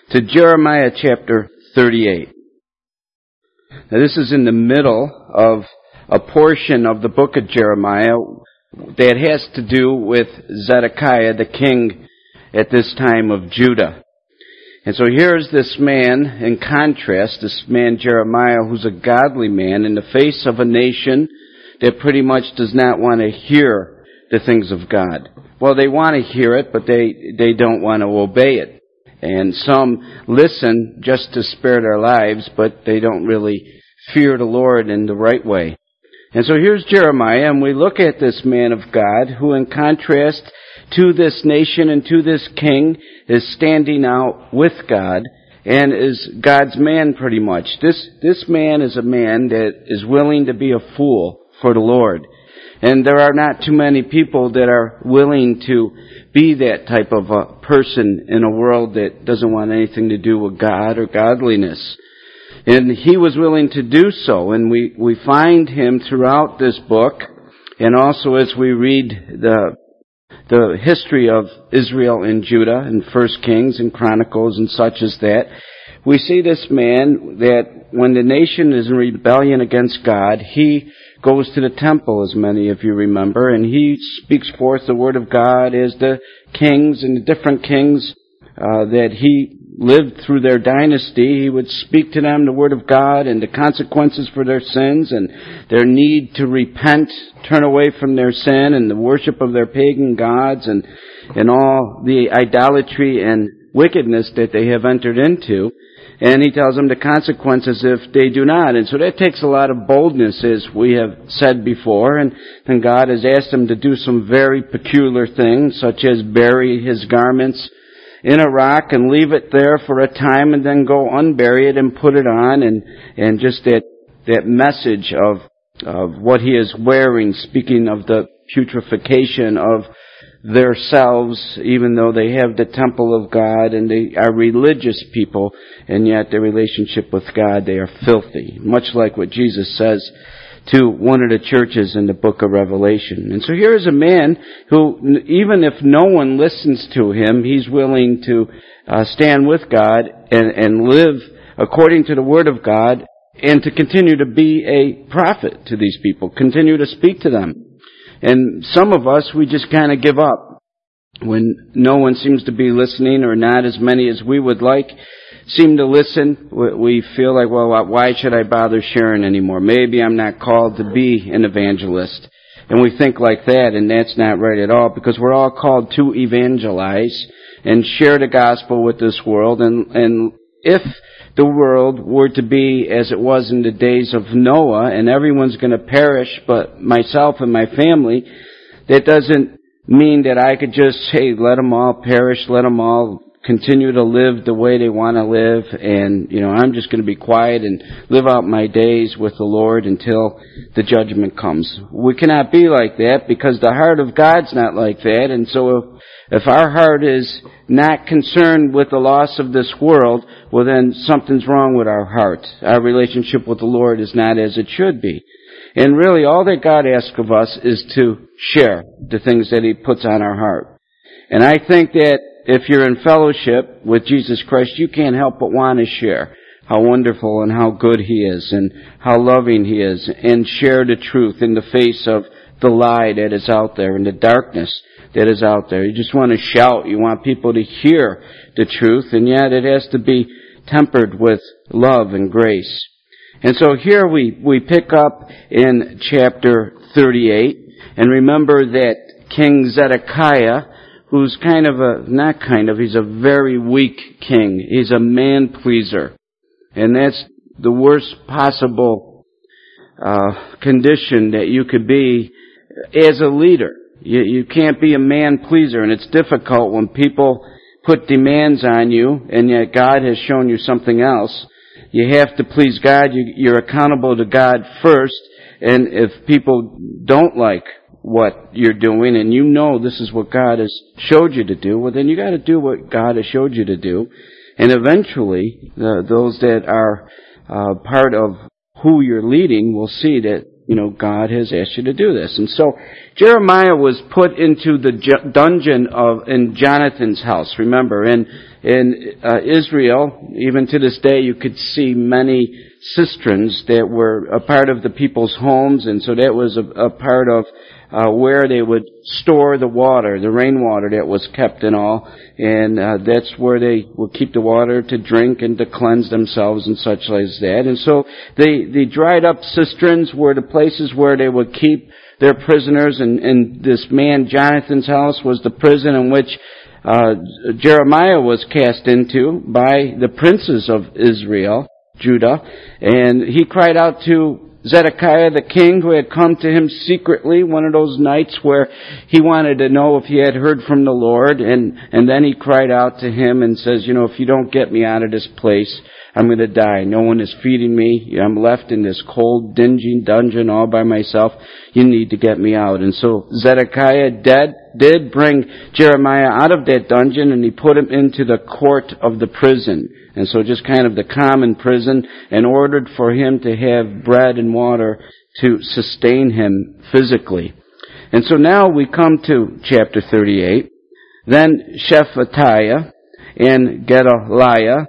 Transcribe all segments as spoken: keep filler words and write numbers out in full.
to Jeremiah chapter thirty-eight. Now this is in the middle of a portion of the book of Jeremiah that has to do with Zedekiah, the king at this time of Judah. And so here's this man, in contrast, this man Jeremiah, who's a godly man in the face of a nation that pretty much does not want to hear the things of God. Well, they want to hear it, but they, they don't want to obey it. And some listen just to spare their lives, but they don't really fear the Lord in the right way. And so here's Jeremiah, and we look at this man of God who, in contrast to this nation and to this king, is standing out with God and is God's man pretty much. This, this man is a man that is willing to be a fool for the Lord. And there are not too many people that are willing to be that type of a person in a world that doesn't want anything to do with God or godliness. And he was willing to do so, and we, we find him throughout this book, and also as we read the the history of Israel and Judah in First Kings and Chronicles and such as that, we see this man that when the nation is in rebellion against God, he goes to the temple, as many of you remember, and he speaks forth the word of God as the kings and the different kings uh, that he lived through their dynasty. He would speak to them the word of God and the consequences for their sins and their need to repent, turn away from their sin and the worship of their pagan gods and, and all the idolatry and wickedness that they have entered into. And he tells them the consequences if they do not. And so that takes a lot of boldness, as we have said before. And then God has asked them to do some very peculiar things, such as bury his garments in a rock and leave it there for a time and then go unbury it and put it on, and, and just that, that message of, of what he is wearing, speaking of the putrefaction of themselves, even though they have the temple of God and they are religious people, and yet their relationship with God, they are filthy. Much like what Jesus says to one of the churches in the book of Revelation. And so here is a man who, even if no one listens to him, he's willing to uh, stand with God and, and live according to the Word of God and to continue to be a prophet to these people, continue to speak to them. And some of us, we just kind of give up when no one seems to be listening, or not as many as we would like seem to listen. We feel like, well, why should I bother sharing anymore? Maybe I'm not called to be an evangelist. And we think like that, and that's not right at all, because we're all called to evangelize and share the gospel with this world. And, and if the world were to be as it was in the days of Noah, and everyone's going to perish but myself and my family, that doesn't mean that I could just say, let them all perish, let them all continue to live the way they want to live, and, you know, I'm just going to be quiet and live out my days with the Lord until the judgment comes. We cannot be like that, because the heart of God's not like that. And so if, if our heart is not concerned with the loss of this world, well, then something's wrong with our heart. Our relationship with the Lord is not as it should be. And really, all that God asks of us is to share the things that he puts on our heart. And I think that if you're in fellowship with Jesus Christ, you can't help but want to share how wonderful and how good he is and how loving he is, and share the truth in the face of the lie that is out there and the darkness that is out there. You just want to shout. You want people to hear the truth, and yet it has to be tempered with love and grace. And so here we, we pick up in chapter thirty-eight, and remember that King Zedekiah, who's kind of a, not kind of, he's a very weak king. He's a man-pleaser. And that's the worst possible uh, condition that you could be as a leader. You, you can't be a man-pleaser, and it's difficult when people put demands on you, and yet God has shown you something else. You have to please God. You, you're accountable to God first, and if people don't like what you're doing, and you know this is what God has showed you to do, well, then you got to do what God has showed you to do. And eventually, the, those that are uh, part of who you're leading will see that you know, God has asked you to do this. And so Jeremiah was put into the ju- dungeon of in Jonathan's house. Remember, in in uh, Israel, even to this day, you could see many cisterns that were a part of the people's homes, and so that was a, a part of uh, where they would store the water, the rainwater that was kept and all, and uh, that's where they would keep the water to drink and to cleanse themselves and such as that. And so the the dried up cisterns were the places where they would keep their prisoners, and, and this man Jonathan's house was the prison in which uh, Jeremiah was cast into by the princes of Israel, Judah, and he cried out to Zedekiah the king, who had come to him secretly one of those nights where he wanted to know if he had heard from the Lord, and, and then he cried out to him and says, you know, if you don't get me out of this place, I'm going to die. No one is feeding me. I'm left in this cold, dingy dungeon all by myself. You need to get me out. And so Zedekiah did, did bring Jeremiah out of that dungeon, and he put him into the court of the prison. And so just kind of the common prison, and ordered for him to have bread and water to sustain him physically. And so now we come to chapter thirty-eight. Then Shephatiah and Gedaliah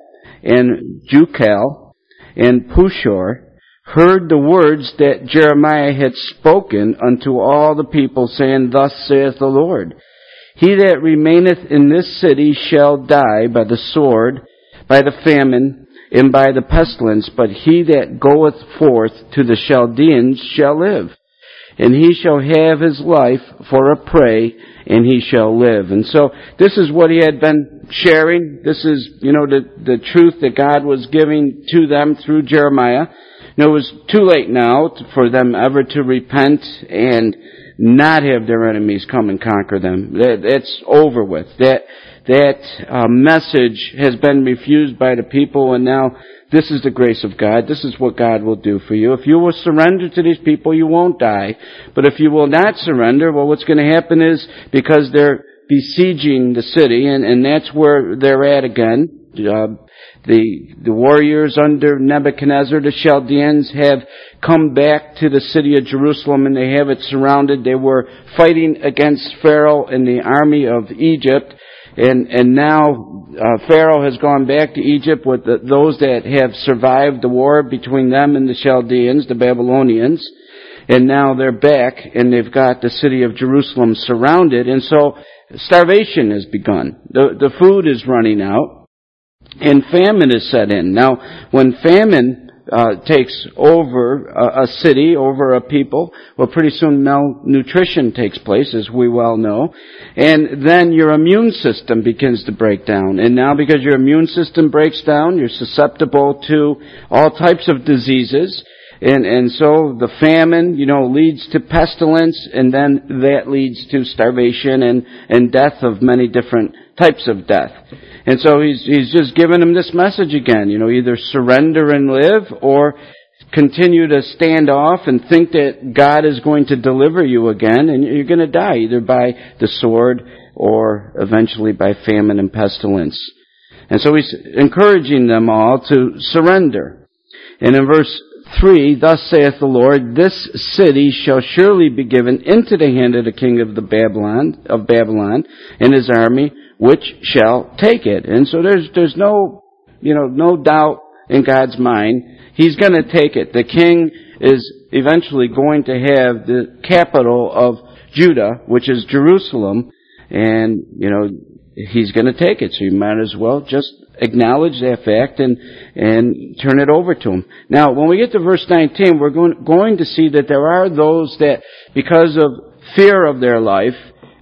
and Jucal and Pushor heard the words that Jeremiah had spoken unto all the people, saying, Thus saith the Lord, He that remaineth in this city shall die by the sword, by the famine, and by the pestilence, but he that goeth forth to the Chaldeans shall live. And he shall have his life for a prey, and he shall live. And so this is what he had been sharing. This is, you know, the, the truth that God was giving to them through Jeremiah. You know, it was too late now for them ever to repent and not have their enemies come and conquer them. That, that's over with. That that uh, message has been refused by the people, and now this is the grace of God. This is what God will do for you. If you will surrender to these people, you won't die. But if you will not surrender, well, what's going to happen is, because they're besieging the city, and, and that's where they're at again. Uh, the the warriors under Nebuchadnezzar, the Chaldeans, have come back to the city of Jerusalem, and they have it surrounded. They were fighting against Pharaoh and the army of Egypt. And and now uh, Pharaoh has gone back to Egypt with the, those that have survived the war between them and the Chaldeans, the Babylonians. And now they're back, and they've got the city of Jerusalem surrounded. And so starvation has begun. The, the food is running out, and famine is set in. Now, when famine Uh, takes over a, a city, over a people, well, pretty soon malnutrition takes place, as we well know. And then your immune system begins to break down. And now, because your immune system breaks down, you're susceptible to all types of diseases. And, and so the famine, you know, leads to pestilence, and then that leads to starvation and, and death of many different types of death. And so he's, he's just given them this message again, you know, either surrender and live, or continue to stand off and think that God is going to deliver you again, and you're going to die either by the sword or eventually by famine and pestilence. And so he's encouraging them all to surrender. And in verse three, Thus saith the Lord, This city shall surely be given into the hand of the king of the Babylon, of Babylon, and his army, which shall take it. And so there's there's no, you know, no doubt in God's mind. He's going to take it. The king is eventually going to have the capital of Judah, which is Jerusalem, and, you know, he's going to take it. So you might as well just acknowledge that fact and and turn it over to him. Now, when we get to verse nineteen, we're going, going to see that there are those that, because of fear of their life,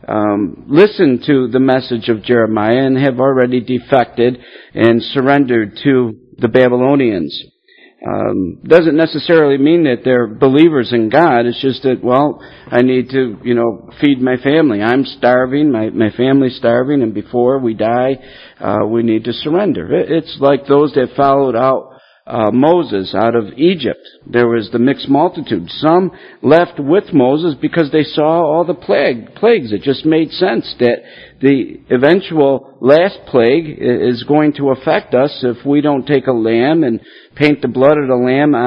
Um, listen to the message of Jeremiah and have already defected and surrendered to the Babylonians. Um, doesn't necessarily mean that they're believers in God. It's just that, well, I need to, you know, feed my family. I'm starving. My, my family's starving. And before we die, uh, we need to surrender. It's like those that followed out Uh, Moses out of Egypt. There was the mixed multitude. Some left with Moses because they saw all the plague, plagues. It just made sense that the eventual last plague is going to affect us if we don't take a lamb and paint the blood of the lamb on our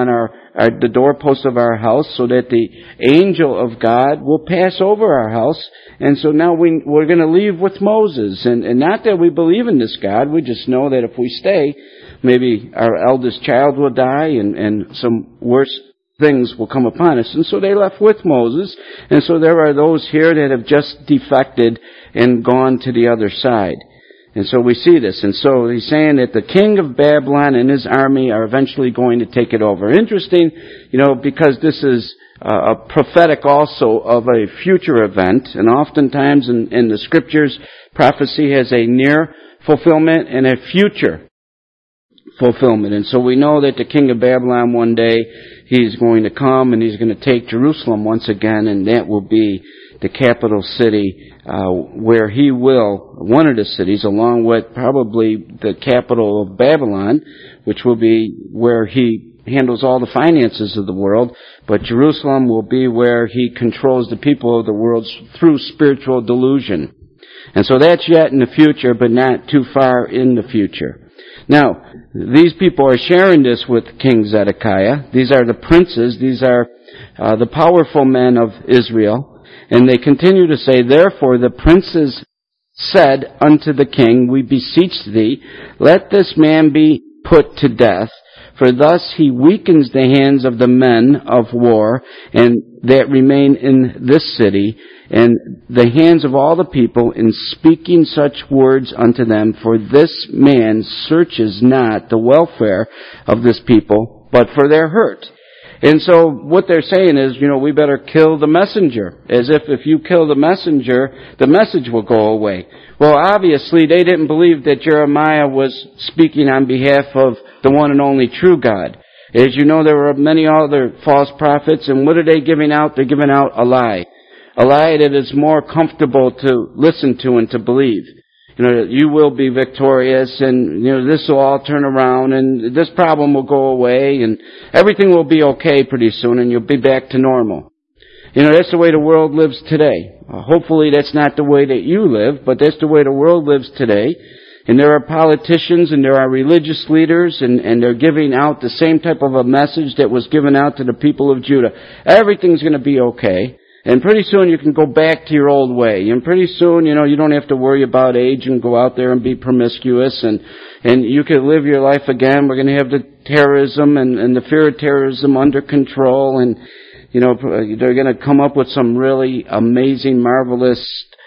our, the doorposts of our house so that the angel of God will pass over our house. And so now we, we're going to leave with Moses. And, and not that we believe in this God, we just know that if we stay, maybe our eldest child will die and, and some worse things will come upon us. And so they left with Moses. And so there are those here that have just defected and gone to the other side. And so we see this. And so he's saying that the king of Babylon and his army are eventually going to take it over. Interesting, you know, because this is uh, a prophetic also of a future event. And oftentimes in, in the scriptures, prophecy has a near fulfillment and a future fulfillment. And so we know that the king of Babylon one day, he's going to come and he's going to take Jerusalem once again, and that will be the capital city, uh, where he will, one of the cities, along with probably the capital of Babylon, which will be where he handles all the finances of the world, but Jerusalem will be where he controls the people of the world through spiritual delusion. And so that's yet in the future, but not too far in the future. Now, these people are sharing this with King Zedekiah. These are the princes. These are uh, the powerful men of Israel. And they continue to say, therefore the princes said unto the king, we beseech thee, let this man be put to death, for thus he weakens the hands of the men of war and that remain in this city, and the hands of all the people in speaking such words unto them. For this man searches not the welfare of this people, but for their hurt. And so what they're saying is, you know, we better kill the messenger. As if if you kill the messenger, the message will go away. Well, obviously, they didn't believe that Jeremiah was speaking on behalf of the one and only true God. As you know, there were many other false prophets, and what are they giving out? They're giving out a lie. A lie that is more comfortable to listen to and to believe. You know, you will be victorious, and, you know, this will all turn around, and this problem will go away, and everything will be okay pretty soon, and you'll be back to normal. You know, that's the way the world lives today. Uh, hopefully that's not the way that you live, but that's the way the world lives today. And there are politicians and there are religious leaders, and, and they're giving out the same type of a message that was given out to the people of Judah. Everything's going to be okay. And pretty soon you can go back to your old way. And pretty soon, you know, you don't have to worry about age and go out there and be promiscuous, and, and you can live your life again. We're going to have the terrorism and, and the fear of terrorism under control, and, you know, they're going to come up with some really amazing, marvelous,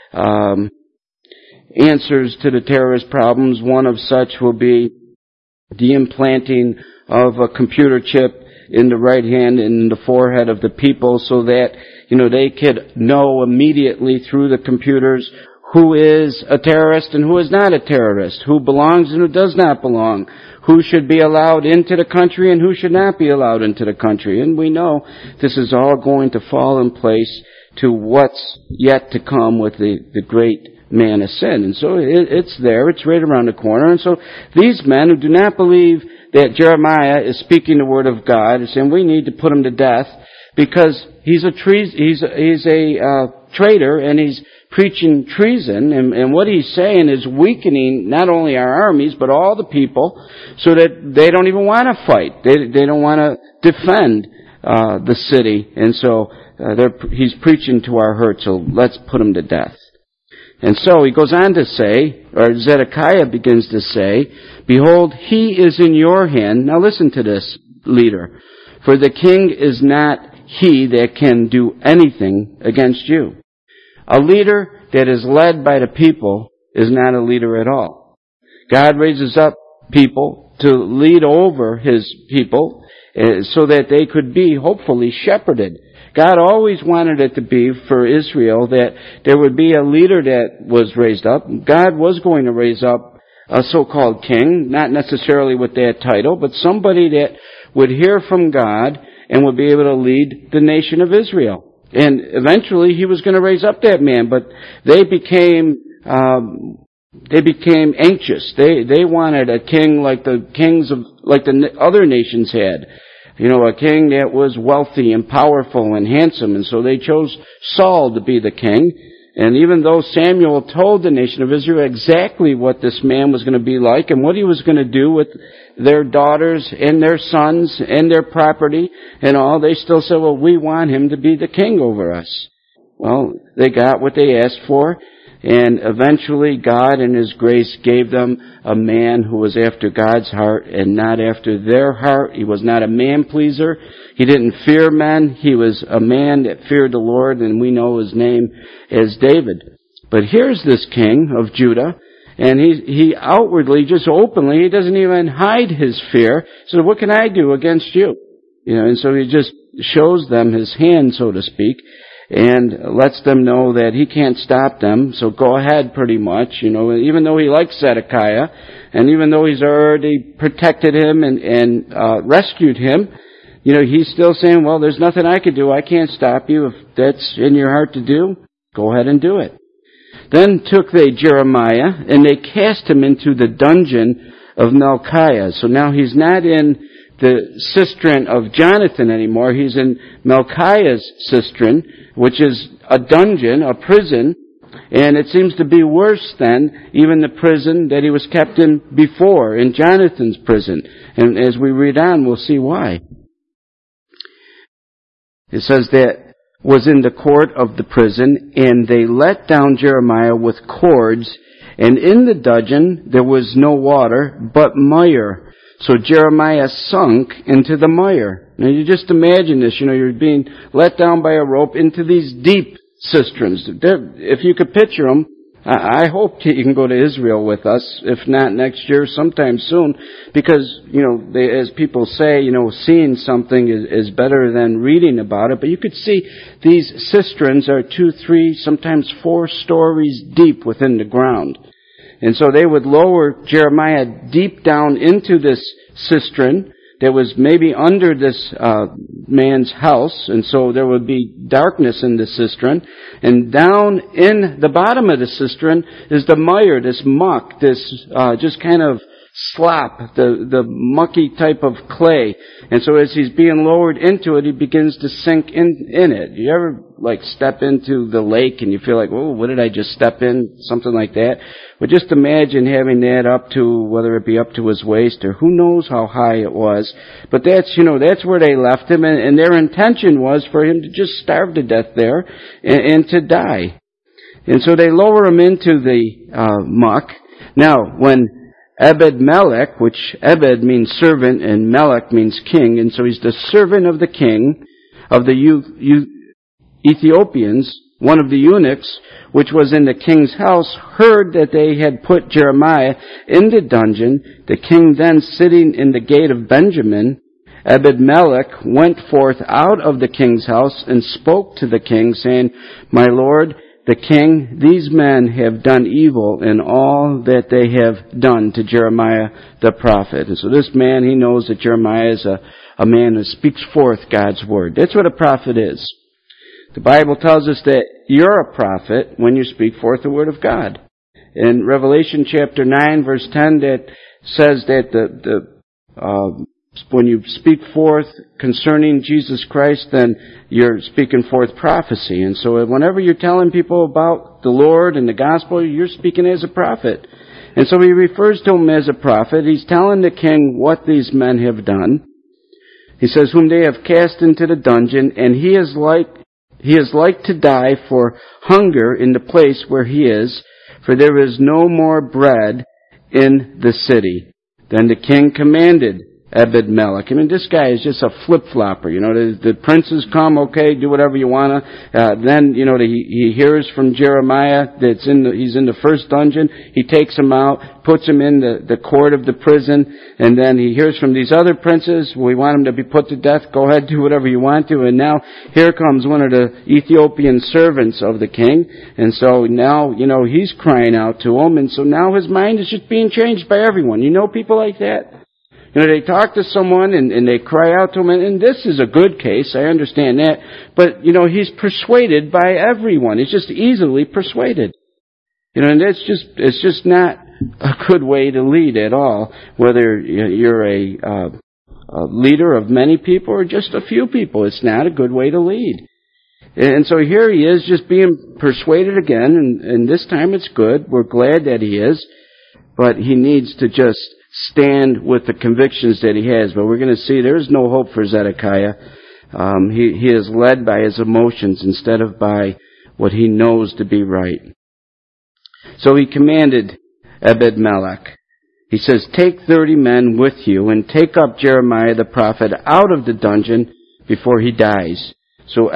um, answers to the terrorist problems. One of such will be the implanting of a computer chip in the right hand and in the forehead of the people, so that, you know, they could know immediately through the computers who is a terrorist and who is not a terrorist, who belongs and who does not belong, who should be allowed into the country and who should not be allowed into the country. And we know this is all going to fall in place to what's yet to come with the, the great man of sin. And so it, it's there, it's right around the corner. And so these men who do not believe that Jeremiah is speaking the word of God are saying we need to put him to death, because he's a tre- he's a, he's a uh, traitor, and he's preaching treason, and, and what he's saying is weakening not only our armies but all the people, so that they don't even want to fight. They they don't want to defend uh, the city, and so uh, they're, he's preaching to our hurt. So let's put him to death. And so he goes on to say, or Zedekiah begins to say, behold, he is in your hand. Now listen to this, leader. For the king is not he that can do anything against you. A leader that is led by the people is not a leader at all. God raises up people to lead over his people uh, so that they could be hopefully shepherded. God always wanted it to be for Israel that there would be a leader that was raised up. God was going to raise up a so-called king, not necessarily with that title, but somebody that would hear from God and would be able to lead the nation of Israel. And eventually he was going to raise up that man, but they became um, they became anxious. They they wanted a king like the kings of like the other nations had. You know, a king that was wealthy and powerful and handsome, and so they chose Saul to be the king. And even though Samuel told the nation of Israel exactly what this man was going to be like and what he was going to do with their daughters and their sons and their property and all, they still said, well, we want him to be the king over us. Well, they got what they asked for, and eventually God in His grace gave them a man who was after God's heart and not after their heart. He was not a man-pleaser. He didn't fear men. He was a man that feared the Lord, and we know his name as David. But here's this king of Judah, and he he outwardly, just openly, he doesn't even hide his fear. So what can I do against you? You know, and so he just shows them his hand, so to speak, and lets them know that he can't stop them. So go ahead, pretty much. You know, even though he likes Zedekiah, and even though he's already protected him and and uh, rescued him, you know, he's still saying, well, there's nothing I can do. I can't stop you. If that's in your heart to do, go ahead and do it. Then took they Jeremiah, and they cast him into the dungeon of Melchiah. So now he's not in the cistern of Jonathan anymore. He's in Melchiah's cistern, which is a dungeon, a prison, and it seems to be worse than even the prison that he was kept in before, in Jonathan's prison. And as we read on, we'll see why. It says that was in the court of the prison, and they let down Jeremiah with cords, and in the dungeon there was no water, but mire. So Jeremiah sunk into the mire. Now you just imagine this, you know, you're being let down by a rope into these deep cisterns. If you could picture them, I hope you can go to Israel with us, if not next year, sometime soon, because, you know, they, as people say, you know, seeing something is, is better than reading about it, but you could see these cisterns are two, three, sometimes four stories deep within the ground. And so they would lower Jeremiah deep down into this cistern that was maybe under this uh, man's house, and so there would be darkness in the cistern. And down in the bottom of the cistern is the mire, this muck, this uh, just kind of slop, the the mucky type of clay. And so as he's being lowered into it, he begins to sink in in it. You ever like step into the lake and you feel like, oh, what did I just step in? Something like that. But just imagine having that up to, whether it be up to his waist or who knows how high it was. But that's, you know, that's where they left him, and, and their intention was for him to just starve to death there and, and to die. And so they lower him into the uh, muck. Now, when Ebed-Melech, which Ebed means servant and Melech means king, and so he's the servant of the king of the U- U- Ethiopians, one of the eunuchs, which was in the king's house, heard that they had put Jeremiah in the dungeon. The king then, sitting in the gate of Benjamin, Ebed-Melech went forth out of the king's house and spoke to the king, saying, My lord, the king, these men have done evil in all that they have done to Jeremiah the prophet. And so this man, he knows that Jeremiah is a, a man who speaks forth God's word. That's what a prophet is. The Bible tells us that you're a prophet when you speak forth the word of God. In Revelation chapter nine, verse ten, that says that the, the uh, when you speak forth concerning Jesus Christ, then you're speaking forth prophecy. And so whenever you're telling people about the Lord and the gospel, you're speaking as a prophet. And so he refers to him as a prophet. He's telling the king what these men have done. He says, whom they have cast into the dungeon, and he is like He is like to die for hunger in the place where he is, for there is no more bread in the city. Then the king commanded Ebed-Melech. I mean, this guy is just a flip-flopper. You know, the, the princes come, okay, do whatever you want to. Uh, then, you know, the, he hears from Jeremiah that's in the, he's in the first dungeon. He takes him out, puts him in the, the court of the prison, and then he hears from these other princes, we want him to be put to death, go ahead, do whatever you want to. And now, here comes one of the Ethiopian servants of the king, and so now, you know, he's crying out to him, and so now his mind is just being changed by everyone. You know people like that? You know, they talk to someone and, and they cry out to him, and, and this is a good case, I understand that, but, you know, he's persuaded by everyone. He's just easily persuaded. You know, and that's just, it's just not a good way to lead at all, whether you're a, uh, a leader of many people or just a few people. It's not a good way to lead. And so here he is just being persuaded again, and, and this time it's good. We're glad that he is, but he needs to just stand with the convictions that he has. But we're going to see there's no hope for Zedekiah. Um, he, he is led by his emotions instead of by what he knows to be right. So he commanded Ebed-Melech. He says, take thirty men with you and take up Jeremiah the prophet out of the dungeon before he dies. So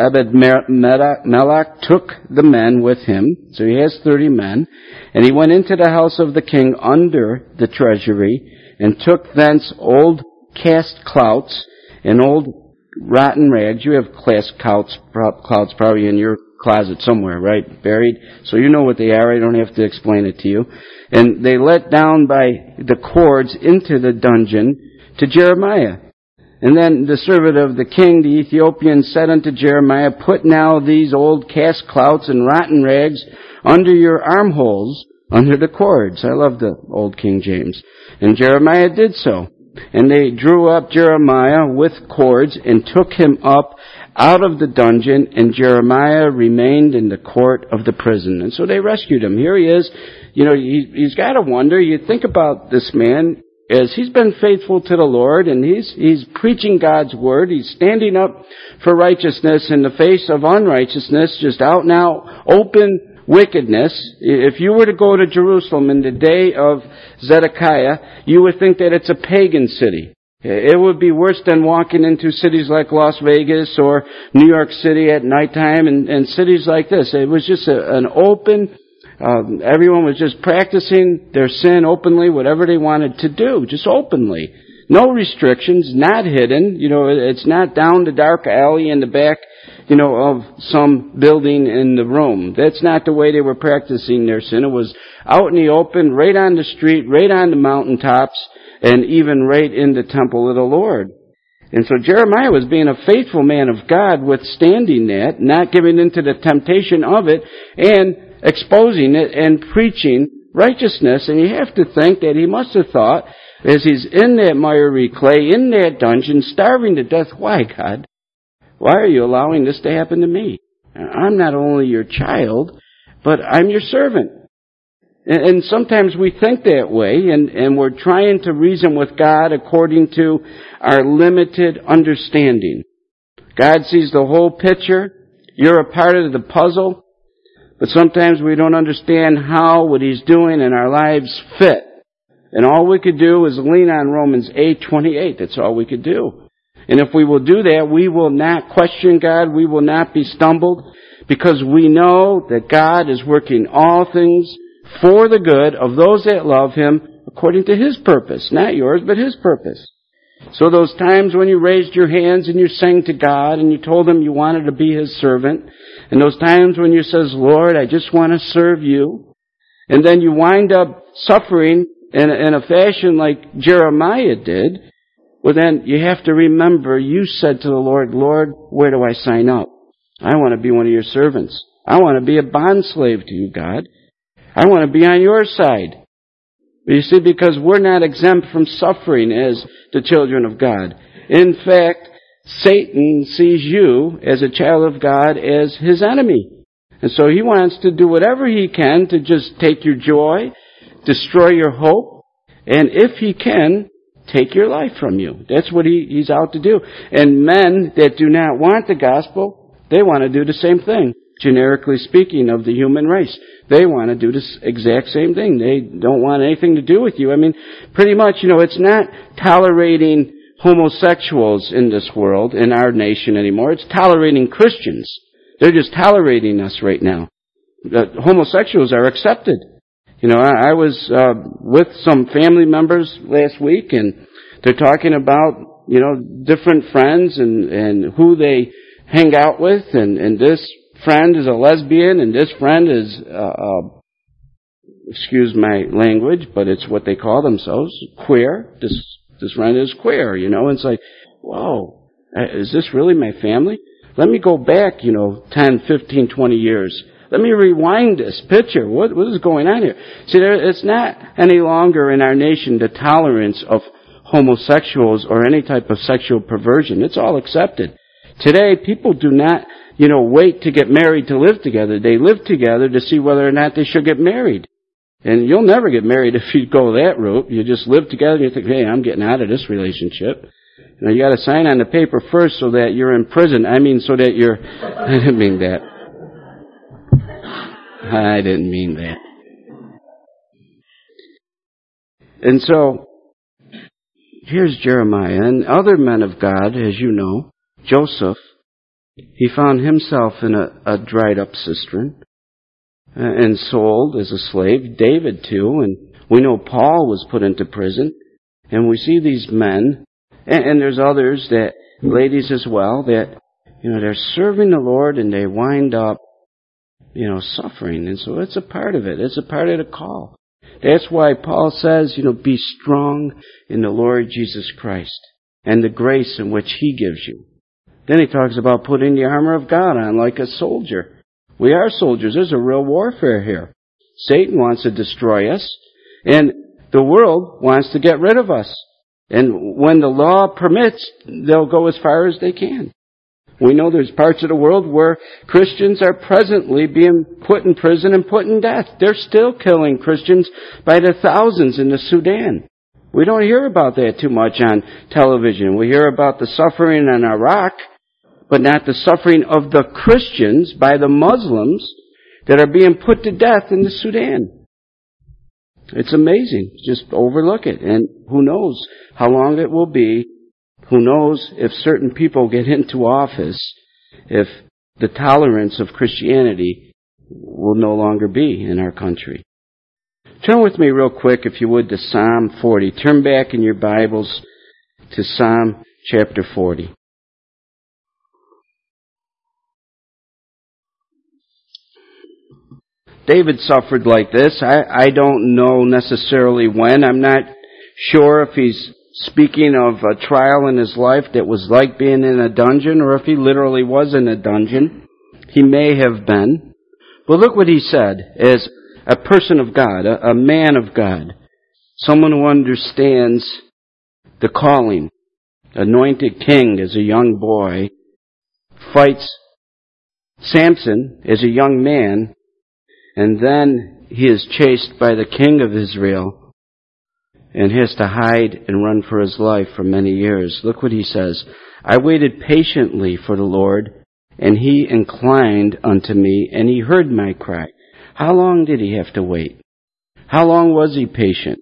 Ebed-Melech took the men with him. So he has thirty men. And he went into the house of the king under the treasury and took thence old cast clouts and old rotten rags. You have cast clouts, clouts probably in your closet somewhere, right? Buried. So you know what they are. I don't have to explain it to you. And they let down by the cords into the dungeon to Jeremiah. And then the servant of the king, the Ethiopian, said unto Jeremiah, put now these old cast clouts and rotten rags under your armholes, under the cords. I love the old King James. And Jeremiah did so. And they drew up Jeremiah with cords and took him up out of the dungeon, and Jeremiah remained in the court of the prison. And so they rescued him. Here he is. You know, he, he's got to wonder. You think about this man as he's been faithful to the Lord, and he's he's preaching God's word. He's standing up for righteousness in the face of unrighteousness, just out and out, open wickedness. If you were to go to Jerusalem in the day of Zedekiah, you would think that it's a pagan city. It would be worse than walking into cities like Las Vegas or New York City at nighttime and, and cities like this. It was just a, an open, um, everyone was just practicing their sin openly, whatever they wanted to do, just openly. No restrictions, not hidden. You know, it's not down the dark alley in the back, you know, of some building in the room. That's not the way they were practicing their sin. It was out in the open, right on the street, right on the mountaintops, and even right in the temple of the Lord. And so Jeremiah was being a faithful man of God, withstanding that, not giving into the temptation of it, and exposing it and preaching righteousness. And you have to think that he must have thought, as he's in that miry clay, in that dungeon, starving to death, why, God? Why are you allowing this to happen to me? I'm not only your child, but I'm your servant. And sometimes we think that way, and, and we're trying to reason with God according to our limited understanding. God sees the whole picture. You're a part of the puzzle. But sometimes we don't understand how what He's doing in our lives fit. And all we could do is lean on Romans eight twenty-eight. That's all we could do. And if we will do that, we will not question God. We will not be stumbled, because we know that God is working all things for the good of those that love Him according to His purpose. Not yours, but His purpose. So those times when you raised your hands and you sang to God and you told Him you wanted to be His servant, and those times when you says, Lord, I just want to serve you, and then you wind up suffering in a, in a fashion like Jeremiah did, well then you have to remember you said to the Lord, Lord, where do I sign up? I want to be one of your servants. I want to be a bondslave to you, God. I want to be on your side. But you see, because we're not exempt from suffering as the children of God. In fact, Satan sees you as a child of God as his enemy. And so he wants to do whatever he can to just take your joy, destroy your hope, and if he can, take your life from you. That's what he, he's out to do. And men that do not want the gospel, they want to do the same thing. Generically speaking, of the human race. They want to do this exact same thing. They don't want anything to do with you. I mean, pretty much, you know, it's not tolerating homosexuals in this world, in our nation anymore. It's tolerating Christians. They're just tolerating us right now. The homosexuals are accepted. You know, I, I was uh, with some family members last week, and they're talking about, you know, different friends and, and who they hang out with, and, and this friend is a lesbian, and this friend is, uh, uh, excuse my language, but it's what they call themselves, queer. This this friend is queer, you know, and it's like, whoa, is this really my family? Let me go back, you know, ten, fifteen, twenty years. Let me rewind this picture. What, what is going on here? See, there, it's not any longer in our nation the tolerance of homosexuals or any type of sexual perversion. It's all accepted. Today, people do not, you know, wait to get married to live together. They live together to see whether or not they should get married. And you'll never get married if you go that route. You just live together and you think, hey, I'm getting out of this relationship. You know, you got to sign on the paper first so that you're in prison. I mean, so that you're... I didn't mean that. I didn't mean that. And so, here's Jeremiah. And other men of God, as you know, Joseph, he found himself in a, a dried up cistern and sold as a slave. David too. And we know Paul was put into prison. And we see these men... And there's others that, ladies as well, that, you know, they're serving the Lord and they wind up, you know, suffering. And so it's a part of it. It's a part of the call. That's why Paul says, you know, be strong in the Lord Jesus Christ and the grace in which He gives you. Then he talks about putting the armor of God on like a soldier. We are soldiers. There's a real warfare here. Satan wants to destroy us, and the world wants to get rid of us. And when the law permits, they'll go as far as they can. We know there's parts of the world where Christians are presently being put in prison and put in death. They're still killing Christians by the thousands in the Sudan. We don't hear about that too much on television. We hear about the suffering in Iraq, but not the suffering of the Christians by the Muslims that are being put to death in the Sudan. It's amazing. Just overlook it. And who knows how long it will be. Who knows if certain people get into office, if the tolerance of Christianity will no longer be in our country. Turn with me real quick, if you would, to Psalm forty. Turn back in your Bibles to Psalm chapter forty. David suffered like this. I, I don't know necessarily when. I'm not sure if he's speaking of a trial in his life that was like being in a dungeon, or if he literally was in a dungeon. He may have been. But look what he said as a person of God, a, a man of God, someone who understands the calling, anointed king as a young boy, fights Samson as a young man, and then he is chased by the king of Israel and has to hide and run for his life for many years. Look what he says. I waited patiently for the Lord, and He inclined unto me, and He heard my cry. How long did he have to wait? How long was he patient?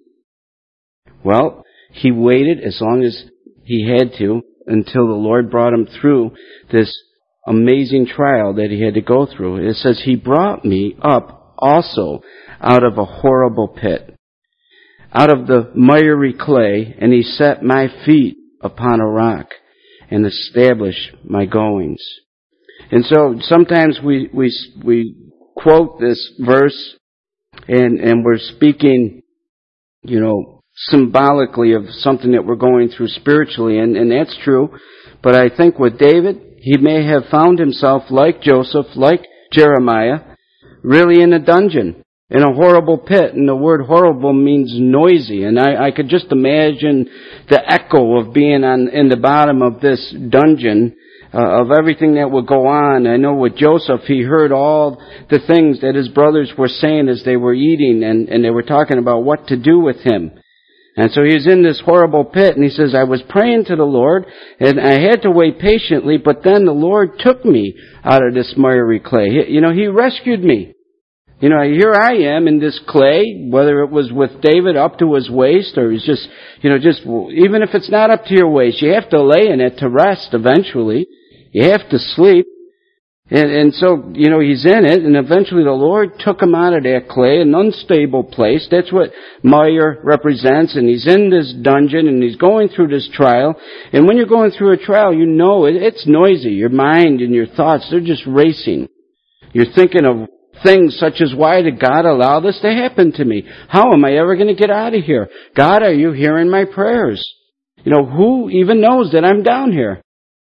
Well, he waited as long as he had to until the Lord brought him through this amazing trial that he had to go through. It says, He brought me up also out of a horrible pit, out of the miry clay, and He set my feet upon a rock and established my goings. And so sometimes we we we quote this verse and and we're speaking, you know, symbolically of something that we're going through spiritually, and, and that's true. But I think with David, he may have found himself like Joseph, like Jeremiah, really in a dungeon, in a horrible pit. And the word horrible means noisy. And I, I could just imagine the echo of being on in the bottom of this dungeon, uh, of everything that would go on. I know with Joseph, he heard all the things that his brothers were saying as they were eating, and, and they were talking about what to do with him. And so he was in this horrible pit, and he says, I was praying to the Lord, and I had to wait patiently, but then the Lord took me out of this miry clay. He, you know, He rescued me. You know, here I am in this clay, whether it was with David up to his waist, or he's just, you know, just, even if it's not up to your waist, you have to lay in it to rest eventually. You have to sleep. And, and so, you know, he's in it, and eventually the Lord took him out of that clay, an unstable place. That's what mire represents, and he's in this dungeon, and he's going through this trial. And when you're going through a trial, you know it, it's noisy. Your mind and your thoughts, they're just racing. You're thinking of things such as, why did God allow this to happen to me? How am I ever going to get out of here? God, are you hearing my prayers? You know, who even knows that I'm down here?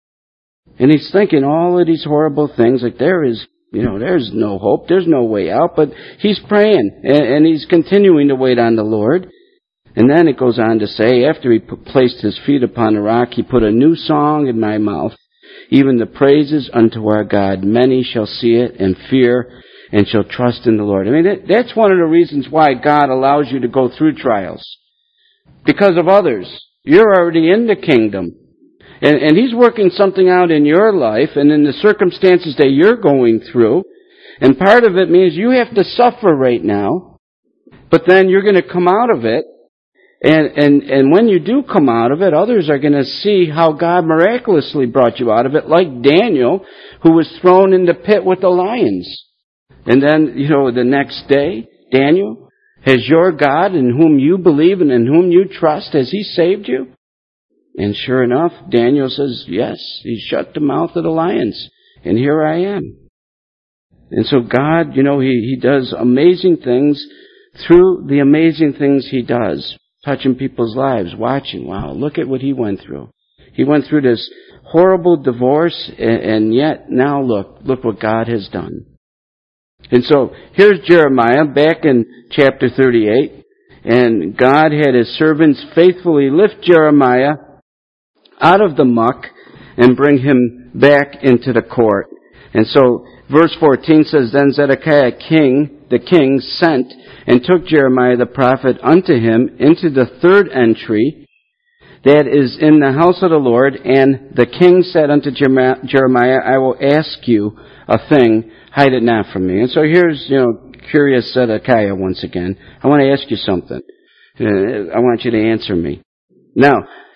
And he's thinking all of these horrible things, like there is, you know, there's no hope, there's no way out, but he's praying, and, and he's continuing to wait on the Lord. And then it goes on to say, after he put, placed his feet upon the rock, He put a new song in my mouth. even the praises unto our God. Many shall see it and fear and shall trust in the Lord. I mean, that, that's one of the reasons why God allows you to go through trials. Because of others. You're already in the kingdom. And, and He's working something out in your life and in the circumstances that you're going through. And part of it means you have to suffer right now. But then you're going to come out of it. And, and, and when you do come out of it, others are going to see how God miraculously brought you out of it, like Daniel, who was thrown in the pit with the lions. And then, you know, the next day, Daniel, has your God in whom you believe and in whom you trust, has He saved you? And sure enough, Daniel says, yes, He shut the mouth of the lions. And here I am. And so God, you know, He, He does amazing things through the amazing things He does. Touching people's lives, watching, wow, look at what he went through. He went through this horrible divorce, and, and yet now look, look what God has done. And so, here's Jeremiah back in chapter thirty-eight, and God had His servants faithfully lift Jeremiah out of the muck and bring him back into the court. And so, verse fourteen says, Then Zedekiah king, the king, sent and took Jeremiah the prophet unto him into the third entry that is in the house of the Lord. And the king said unto Jeremiah, I will ask you a thing, hide it not from me. And so here's, you know, curious Zedekiah once again. I want to ask you something. I want you to answer me. Now,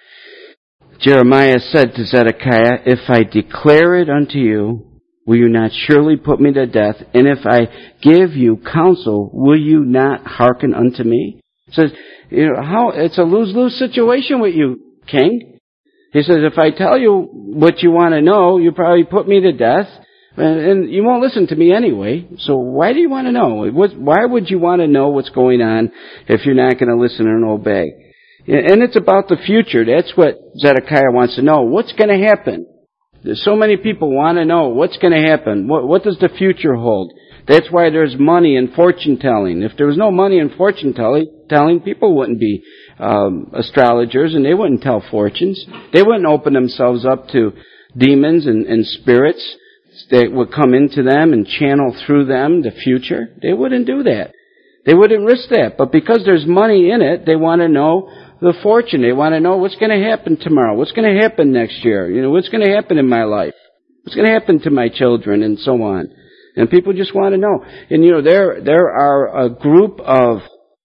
Jeremiah said to Zedekiah, If I declare it unto you, will you not surely put me to death? And if I give you counsel, will you not hearken unto me? He says, you know, how, it's a lose-lose situation with you, king. He says, if I tell you what you want to know, you probably put me to death, and, and you won't listen to me anyway. So why do you want to know? What, why would you want to know what's going on if you're not going to listen and obey? And it's about the future. That's what Zedekiah wants to know. What's going to happen? There's so many people want to know what's going to happen. What, what does the future hold? That's why there's money in fortune telling. If there was no money in fortune telling, telling people wouldn't be um, astrologers, and they wouldn't tell fortunes. They wouldn't open themselves up to demons and, and spirits that would come into them and channel through them the future. They wouldn't do that. They wouldn't risk that. But because there's money in it, they want to know the fortune. They want to know what's going to happen tomorrow, what's going to happen next year, you know, what's going to happen in my life, what's going to happen to my children, and so on. And people just want to know. And you know, there there are a group of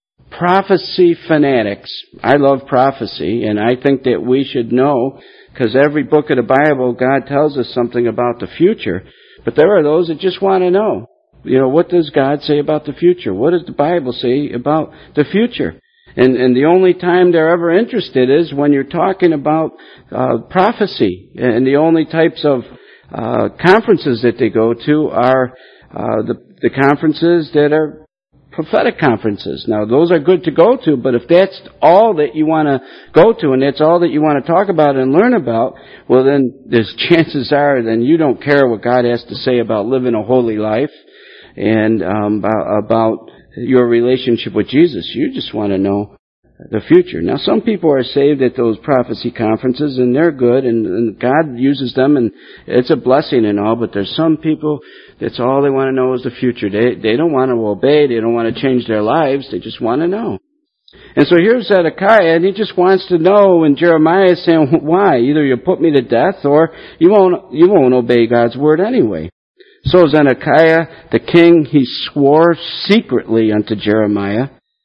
prophecy fanatics. I love prophecy, and I think that we should know, because every book of the Bible, God tells us something about the future. But there are those that just want to know, you know, what does God say about the future? What does the Bible say about the future? And, and the only time they're ever interested is when you're talking about uh, prophecy. And the only types of uh, conferences that they go to are uh, the, the conferences that are prophetic conferences. Now, those are good to go to, but if that's all that you want to go to and that's all that you want to talk about and learn about, well, then there's chances are then you don't care what God has to say about living a holy life and um, about, about your relationship with Jesus. You just want to know the future. Now, some people are saved at those prophecy conferences, and they're good, and, and God uses them, and it's a blessing and all, but there's some people that's all they want to know is the future. They, they don't want to obey. They don't want to change their lives. They just want to know. And so here's Zedekiah, and he just wants to know, and Jeremiah is saying, why? Either you put me to death, or you won't, you won't obey God's word anyway. So Zedekiah, the king, he swore secretly unto Jeremiah,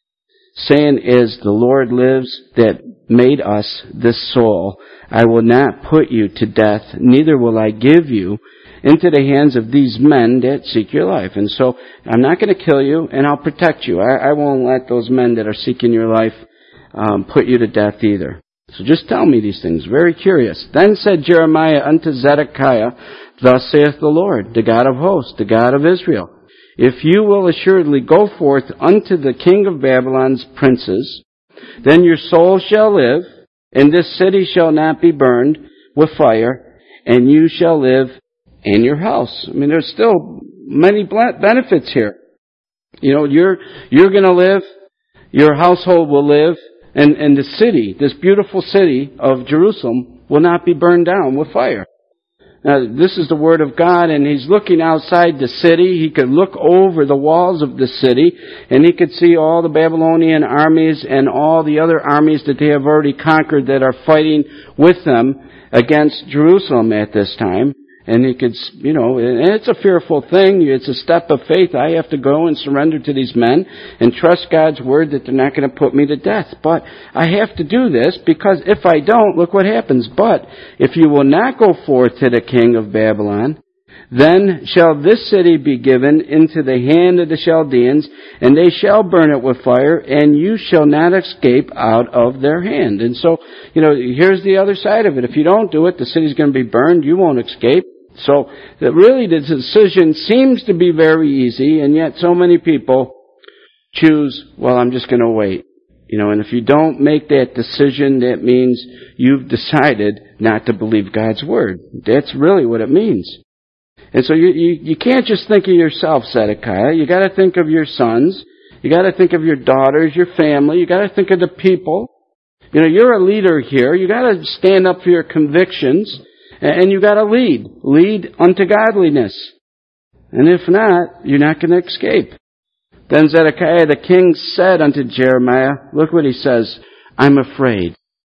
saying, As the Lord lives that made us this soul, I will not put you to death, neither will I give you into the hands of these men that seek your life. And so I'm not going to kill you, and I'll protect you. I, I won't let those men that are seeking your life um, put you to death either. So just tell me these things. Very curious. Then said Jeremiah unto Zedekiah, Thus saith the Lord, the God of hosts, the God of Israel, If you will assuredly go forth unto the king of Babylon's princes, then your soul shall live, and this city shall not be burned with fire, and you shall live in your house. I mean, there's still many benefits here. You know, you're you're going to live, your household will live, and, and the city, this beautiful city of Jerusalem, will not be burned down with fire. Now, this is the Word of God, and he's looking outside the city. He could look over the walls of the city, and he could see all the Babylonian armies and all the other armies that they have already conquered that are fighting with them against Jerusalem at this time. And he could, you know, and it's a fearful thing. It's a step of faith. I have to go and surrender to these men and trust God's word that they're not going to put me to death. But I have to do this because if I don't, look what happens. But if you will not go forth to the king of Babylon, then shall this city be given into the hand of the Chaldeans, and they shall burn it with fire, and you shall not escape out of their hand. And so, you know, here's the other side of it. If you don't do it, the city's going to be burned. You won't escape. So that really the decision seems to be very easy, and yet so many people choose, well, I'm just going to wait. You know, and if you don't make that decision, that means you've decided not to believe God's word. That's really what it means. And so you, you, you can't just think of yourself, Zedekiah. You got to think of your sons. You got to think of your daughters, your family. You got to think of the people. You know, you're a leader here. You got to stand up for your convictions. And you got to lead. Lead unto godliness. And if not, you're not going to escape. Then Zedekiah the king said unto Jeremiah, look what he says, I'm afraid.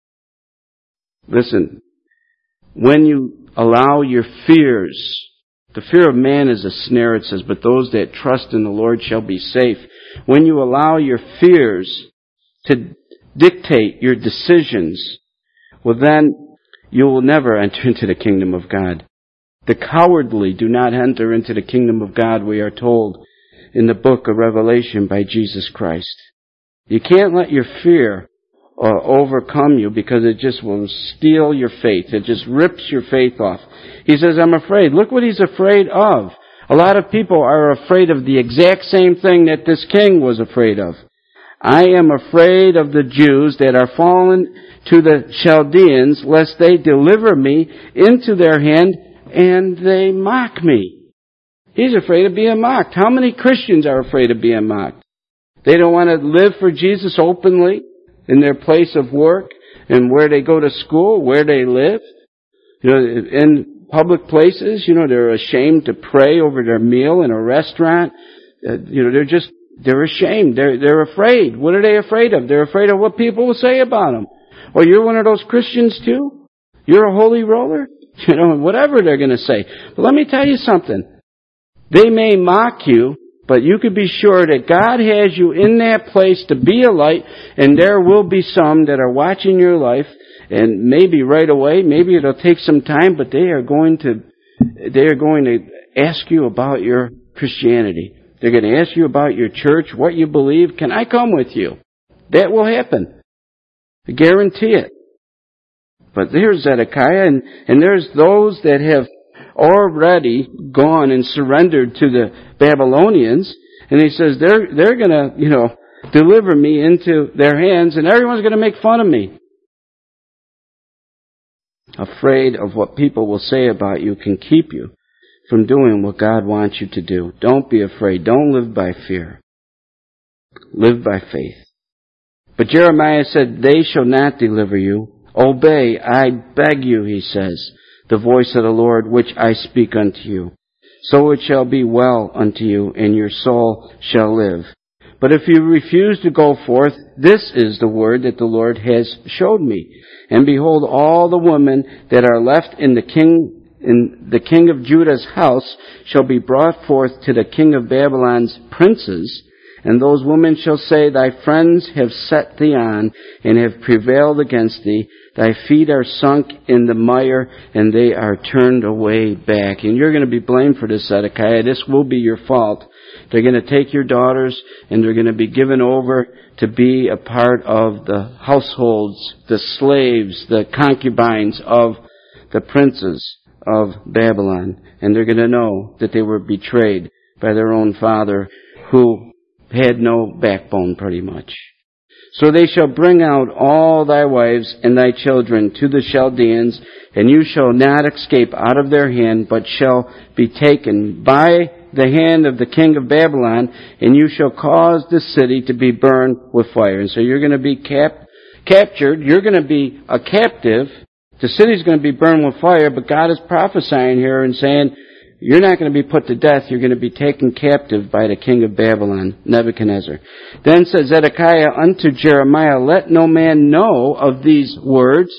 Listen, when you allow your fears, the fear of man is a snare, it says, but those that trust in the Lord shall be safe. When you allow your fears to dictate your decisions, well then, you will never enter into the kingdom of God. The cowardly do not enter into the kingdom of God, we are told in the book of Revelation by Jesus Christ. You can't let your fear uh, overcome you because it just will steal your faith. It just rips your faith off. He says, I'm afraid. Look what he's afraid of. A lot of people are afraid of the exact same thing that this king was afraid of. I am afraid of the Jews that are fallen to the Chaldeans, lest they deliver me into their hand and they mock me. He's afraid of being mocked. How many Christians are afraid of being mocked? They don't want to live for Jesus openly in their place of work and where they go to school, where they live. You know, in public places, you know, they're ashamed to pray over their meal in a restaurant. Uh, you know, they're just They're ashamed. They're, they're afraid. What are they afraid of? They're afraid of what people will say about them. Well, you're one of those Christians too? You're a holy roller? You know, whatever they're going to say. But let me tell you something. They may mock you, but you can be sure that God has you in that place to be a light, and there will be some that are watching your life, and maybe right away, maybe it'll take some time, but they are going to, they are going to ask you about your Christianity. They're going to ask you about your church, what you believe. Can I come with you? That will happen. I guarantee it. But there's Zedekiah, and, and there's those that have already gone and surrendered to the Babylonians. And he says, they're, they're going to, you know, deliver me into their hands, and everyone's going to make fun of me. Afraid of what people will say about you can keep you from doing what God wants you to do. Don't be afraid. Don't live by fear. Live by faith. But Jeremiah said, they shall not deliver you. Obey, I beg you, he says, the voice of the Lord which I speak unto you. So it shall be well unto you, and your soul shall live. But if you refuse to go forth, this is the word that the Lord has showed me. And behold, all the women that are left in the king in the king of Judah's house shall be brought forth to the king of Babylon's princes, and those women shall say, thy friends have set thee on, and have prevailed against thee. Thy feet are sunk in the mire, and they are turned away back. And you're going to be blamed for this, Zedekiah. This will be your fault. They're going to take your daughters, and they're going to be given over to be a part of the households, the slaves, the concubines of the princes of Babylon. And they're going to know that they were betrayed by their own father, who had no backbone pretty much. So they shall bring out all thy wives and thy children to the Chaldeans, and you shall not escape out of their hand, but shall be taken by the hand of the king of Babylon, and you shall cause the city to be burned with fire. And so you're going to be cap- captured, you're going to be a captive The city's going to be burned with fire, but God is prophesying here and saying, you're not going to be put to death. You're going to be taken captive by the king of Babylon, Nebuchadnezzar. Then said Zedekiah unto Jeremiah, let no man know of these words,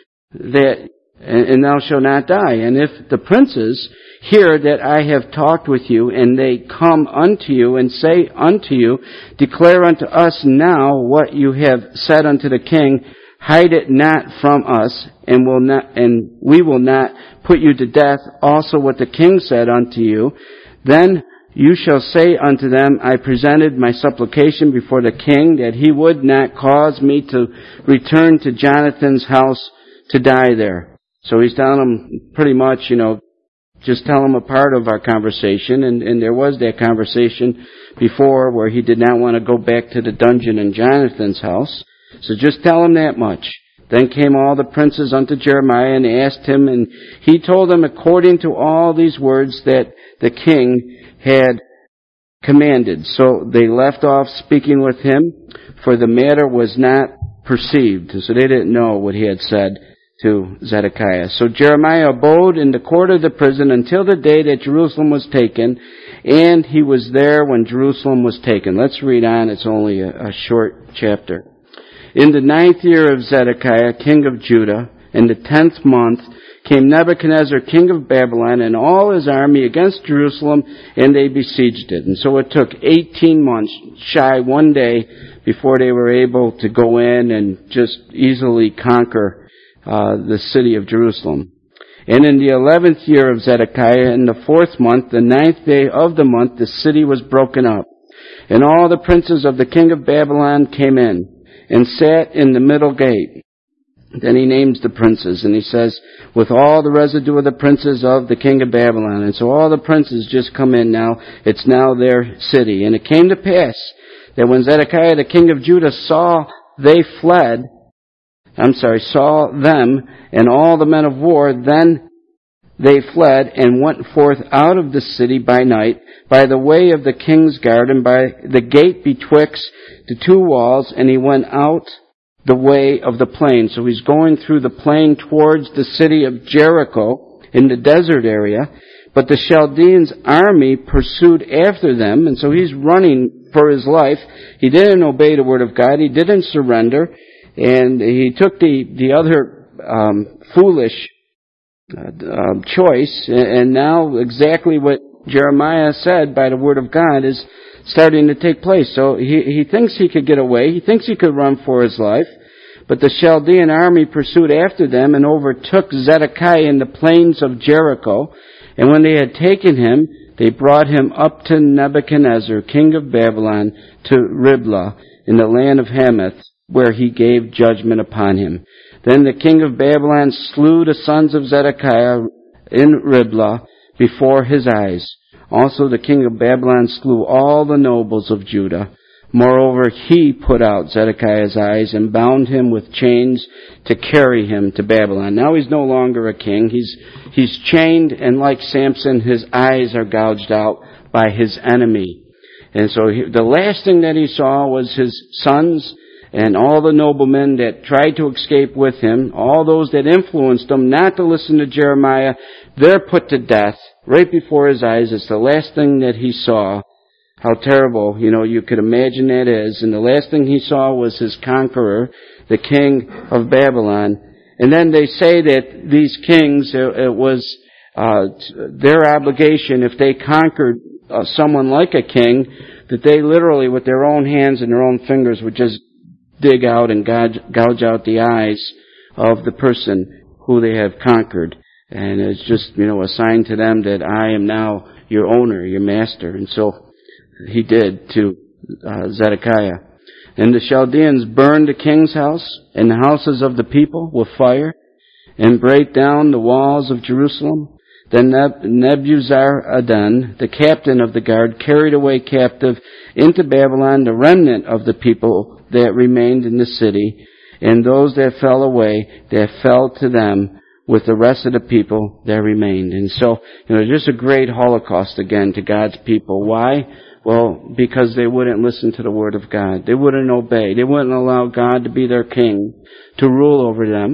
that, and thou shalt not die. And if the princes hear that I have talked with you, and they come unto you and say unto you, declare unto us now what you have said unto the king, hide it not from us, and will not, and we will not put you to death. Also what the king said unto you, then you shall say unto them, I presented my supplication before the king, that he would not cause me to return to Jonathan's house to die there. So he's telling them pretty much, you know, just tell him a part of our conversation, and, and there was that conversation before where he did not want to go back to the dungeon in Jonathan's house. So just tell him that much. Then came all the princes unto Jeremiah and asked him, and he told them according to all these words that the king had commanded. So they left off speaking with him, for the matter was not perceived. So they didn't know what he had said to Zedekiah. So Jeremiah abode in the court of the prison until the day that Jerusalem was taken, and he was there when Jerusalem was taken. Let's read on. It's only a, a short chapter. In the ninth year of Zedekiah, king of Judah, in the tenth month, came Nebuchadnezzar, king of Babylon, and all his army against Jerusalem, and they besieged it. And so it took eighteen months, shy one day, before they were able to go in and just easily conquer uh, the city of Jerusalem. And in the eleventh year of Zedekiah, in the fourth month, the ninth day of the month, the city was broken up. And all the princes of the king of Babylon came in and sat in the middle gate. Then he names the princes, and he says, with all the residue of the princes of the king of Babylon. And so all the princes just come in now. It's now their city. And it came to pass that when Zedekiah the king of Judah saw they fled, I'm sorry, saw them and all the men of war, then they fled and went forth out of the city by night, by the way of the king's garden, by the gate betwixt the two walls, and he went out the way of the plain. So he's going through the plain towards the city of Jericho in the desert area. But the Chaldeans' army pursued after them, and so he's running for his life. He didn't obey the word of God. He didn't surrender, and he took the the other um, foolish uh, uh, choice. And now exactly what Jeremiah said by the word of God is starting to take place. So he, he thinks he could get away. He thinks he could run for his life. But the Chaldean army pursued after them and overtook Zedekiah in the plains of Jericho. And when they had taken him, they brought him up to Nebuchadnezzar, king of Babylon, to Riblah, in the land of Hamath, where he gave judgment upon him. Then the king of Babylon slew the sons of Zedekiah in Riblah before his eyes. Also the king of Babylon slew all the nobles of Judah. Moreover, he put out Zedekiah's eyes and bound him with chains to carry him to Babylon. Now he's no longer a king. He's, he's chained, and like Samson, his eyes are gouged out by his enemy. And so he, the last thing that he saw was his sons and all the noblemen that tried to escape with him, all those that influenced him not to listen to Jeremiah, they're put to death right before his eyes. It's the last thing that he saw. How terrible, you know, you could imagine that is. And the last thing he saw was his conqueror, the king of Babylon. And then they say that these kings, it was uh, their obligation, if they conquered uh, someone like a king, that they literally, with their own hands and their own fingers, would just dig out and gouge, gouge out the eyes of the person who they have conquered. And it's just, you know, a sign to them that I am now your owner, your master. And so he did to uh, Zedekiah. And the Chaldeans burned the king's house and the houses of the people with fire, and brake down the walls of Jerusalem. Then Neb- Nebuzaradan, the captain of the guard, carried away captive into Babylon the remnant of the people that remained in the city, and those that fell away, that fell to them with the rest of the people that remained. And so, you know, just a great holocaust again to God's people. Why? Well, because they wouldn't listen to the word of God. They wouldn't obey. They wouldn't allow God to be their king, to rule over them.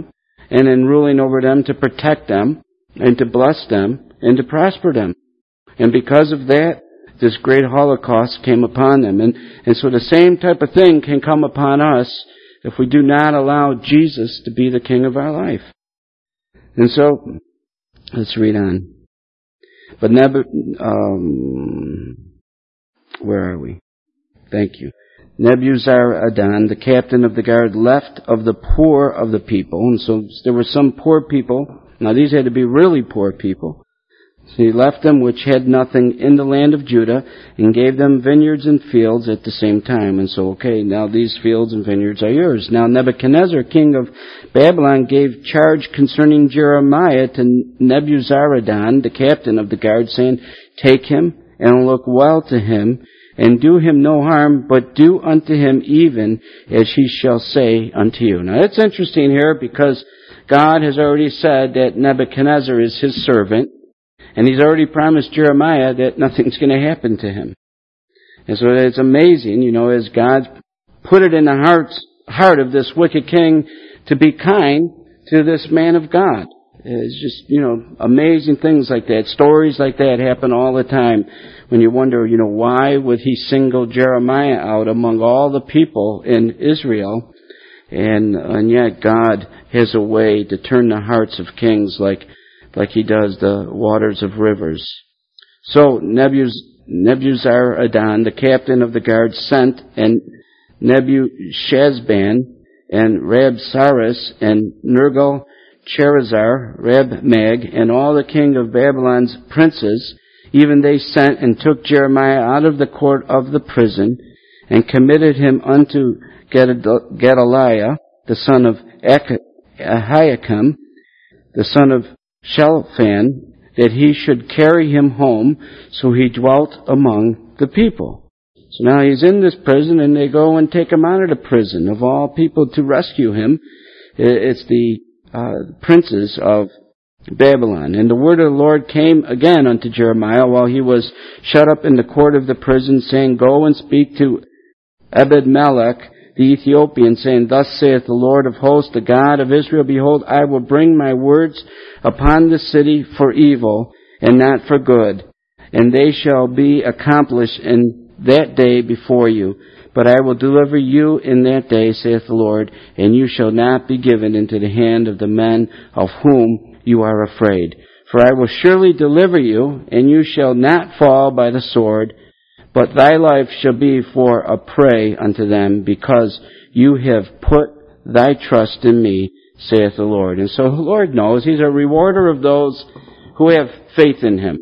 and in ruling over them to protect them and to bless them and to prosper them. And because of that, this great Holocaust came upon them. And, and so the same type of thing can come upon us if we do not allow Jesus to be the king of our life. And so, let's read on. But Nebu, um, where are we? Thank you. Nebuzaradan, the captain of the guard, left of the poor of the people. And so there were some poor people. Now these had to be really poor people. So he left them which had nothing in the land of Judah and gave them vineyards and fields at the same time. And so, okay, now these fields and vineyards are yours. Now Nebuchadnezzar, king of Babylon, gave charge concerning Jeremiah to Nebuzaradan, the captain of the guard, saying, take him and look well to him and do him no harm, but do unto him even as he shall say unto you. Now it's interesting here because God has already said that Nebuchadnezzar is his servant. And he's already promised Jeremiah that nothing's going to happen to him. And so it's amazing, you know, as God put it in the heart, heart of this wicked king to be kind to this man of God. It's just, you know, amazing things like that. Stories like that happen all the time when you wonder, you know, why would he single Jeremiah out among all the people in Israel? And, and yet God has a way to turn the hearts of kings like like he does the waters of rivers. So Nebuz, Nebuzaradan, the captain of the guard, sent, and Nebuchadnezzar and Rabsaris and Nergal-Cherezer, Rab-Mag, and all the king of Babylon's princes, even they sent and took Jeremiah out of the court of the prison, and committed him unto Gedaliah, the son of Ahiakim, the son of Shelphan, that he should carry him home, so he dwelt among the people. So now he's in this prison, and they go and take him out of the prison. Of all people to rescue him, it's the uh, princes of Babylon. And the word of the Lord came again unto Jeremiah while he was shut up in the court of the prison, saying, go and speak to Ebed-Melech, the Ethiopian, saying, thus saith the Lord of hosts, the God of Israel, behold, I will bring my words upon the city for evil, and not for good, and they shall be accomplished in that day before you. But I will deliver you in that day, saith the Lord, and you shall not be given into the hand of the men of whom you are afraid. For I will surely deliver you, and you shall not fall by the sword, but thy life shall be for a prey unto them, because you have put thy trust in me, saith the Lord. And so the Lord knows He's a rewarder of those who have faith in Him.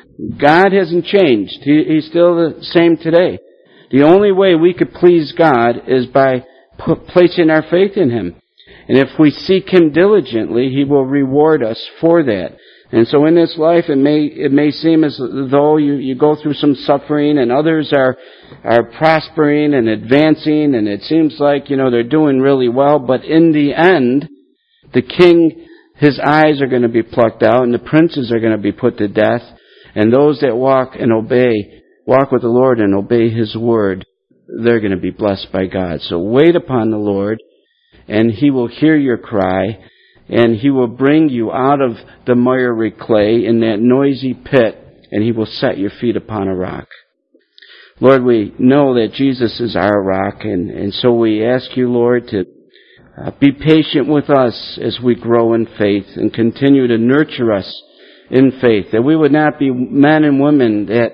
God hasn't changed. He, he's still the same today. The only way we could please God is by put, placing our faith in Him. And if we seek Him diligently, He will reward us for that. And so in this life, it may it may seem as though you, you go through some suffering, and others are are prospering and advancing, and it seems like, you know, they're doing really well. But in the end, the king, his eyes are going to be plucked out, and the princes are going to be put to death. And those that walk and obey, walk with the Lord and obey His word, they're going to be blessed by God. So wait upon the Lord, and He will hear your cry. And He will bring you out of the miry clay in that noisy pit, and He will set your feet upon a rock. Lord, we know that Jesus is our rock, and, and so we ask you, Lord, to uh, be patient with us as we grow in faith and continue to nurture us in faith, that we would not be men and women that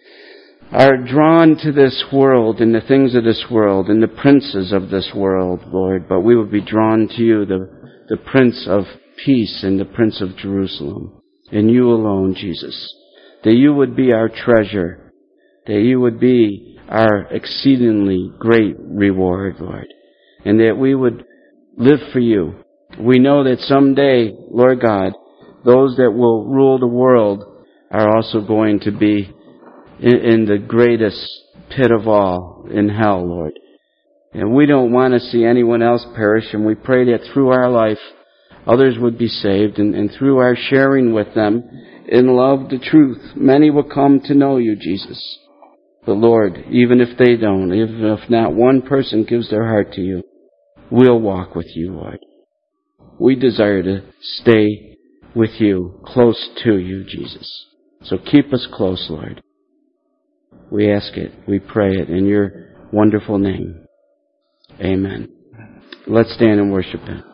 are drawn to this world and the things of this world and the princes of this world, Lord, but we would be drawn to you, the the Prince of Peace and the Prince of Jerusalem, and you alone, Jesus, that you would be our treasure, that you would be our exceedingly great reward, Lord, and that we would live for you. We know that someday, Lord God, those that will rule the world are also going to be in, in the greatest pit of all, in hell, Lord. And we don't want to see anyone else perish, and we pray that through our life, others would be saved, and, and through our sharing with them in love the truth, many will come to know you, Jesus. But Lord, even if they don't, even if not one person gives their heart to you, we'll walk with you, Lord. We desire to stay with you, close to you, Jesus. So keep us close, Lord. We ask it. We pray it in your wonderful name. Amen. Let's stand and worship Him.